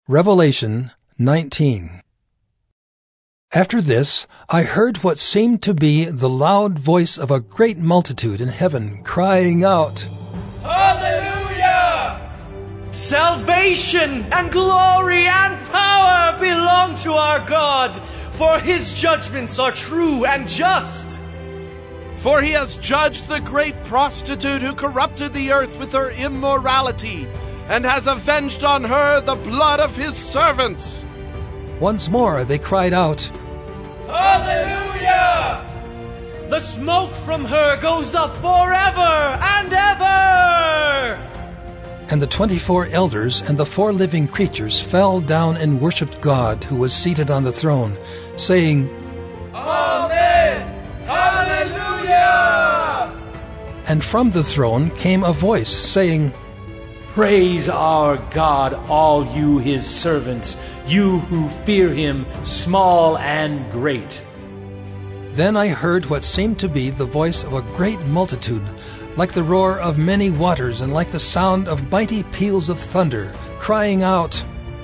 Revelation 19. After this, I heard what seemed to be the loud voice of a great multitude in heaven, crying out, Hallelujah! Salvation and glory and power belong to our God, for his judgments are true and just. For he has judged the great prostitute who corrupted the earth with her immorality, and has avenged on her the blood of his servants. Once more they cried out, Hallelujah! The smoke from her goes up forever and ever! And the 24 elders and the 4 living creatures fell down and worshipped God who was seated on the throne, saying, Amen! Hallelujah! And from the throne came a voice saying, Praise our God, all you his servants, you who fear him, small and great. Then I heard what seemed to be the voice of a great multitude, like the roar of many waters and like the sound of mighty peals of thunder, crying out,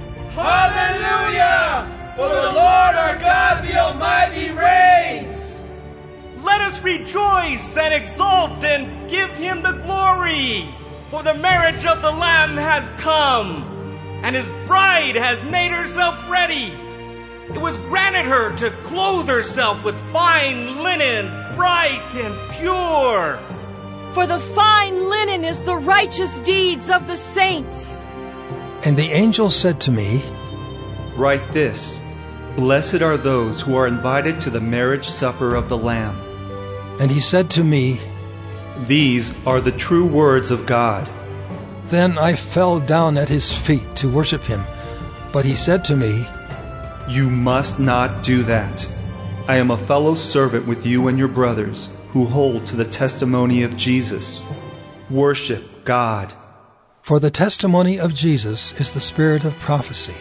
Hallelujah! For the Lord our God the Almighty reigns! Let us rejoice and exult and give him the glory! For the marriage of the Lamb has come, and his bride has made herself ready. It was granted her to clothe herself with fine linen, bright and pure. For the fine linen is the righteous deeds of the saints. And the angel said to me, Write this, Blessed are those who are invited to the marriage supper of the Lamb. And he said to me, These are the true words of God. Then I fell down at his feet to worship him. But he said to me, You must not do that. I am a fellow servant with you and your brothers who hold to the testimony of Jesus. Worship God. For the testimony of Jesus is the spirit of prophecy.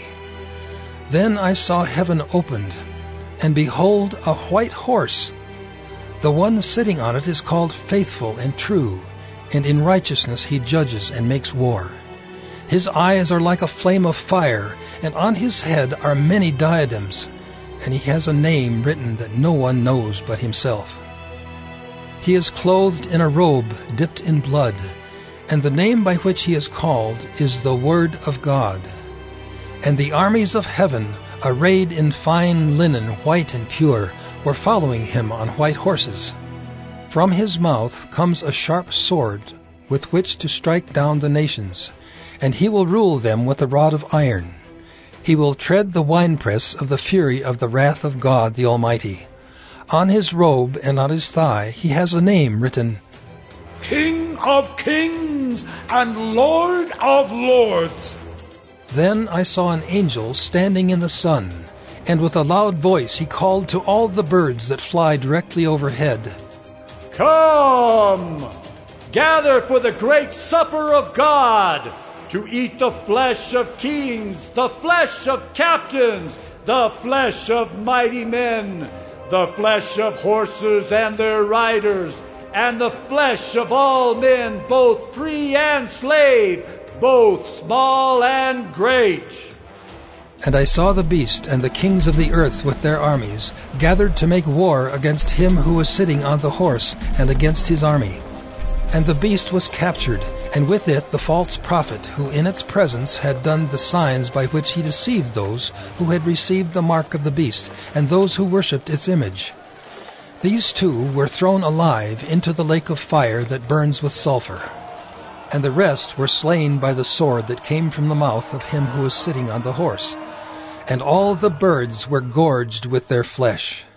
Then I saw heaven opened, and behold, a white horse. The one sitting on it is called Faithful and True, and in righteousness he judges and makes war. His eyes are like a flame of fire, and on his head are many diadems, and he has a name written that no one knows but himself. He is clothed in a robe dipped in blood, and the name by which he is called is the Word of God. And the armies of heaven, arrayed in fine linen, white and pure, were following him on white horses. From his mouth comes a sharp sword with which to strike down the nations, and he will rule them with a rod of iron. He will tread the winepress of the fury of the wrath of God the Almighty. On his robe and on his thigh he has a name written, King of Kings and Lord of Lords. Then I saw an angel standing in the sun, and with a loud voice he called to all the birds that fly directly overhead, Come, gather for the great supper of God, to eat the flesh of kings, the flesh of captains, the flesh of mighty men, the flesh of horses and their riders, and the flesh of all men, both free and slave, both small and great. And I saw the beast and the kings of the earth with their armies, gathered to make war against him who was sitting on the horse and against his army. And the beast was captured, and with it the false prophet, who in its presence had done the signs by which he deceived those who had received the mark of the beast, and those who worshipped its image. These 2 were thrown alive into the lake of fire that burns with sulfur. And the rest were slain by the sword that came from the mouth of him who was sitting on the horse. And all the birds were gorged with their flesh.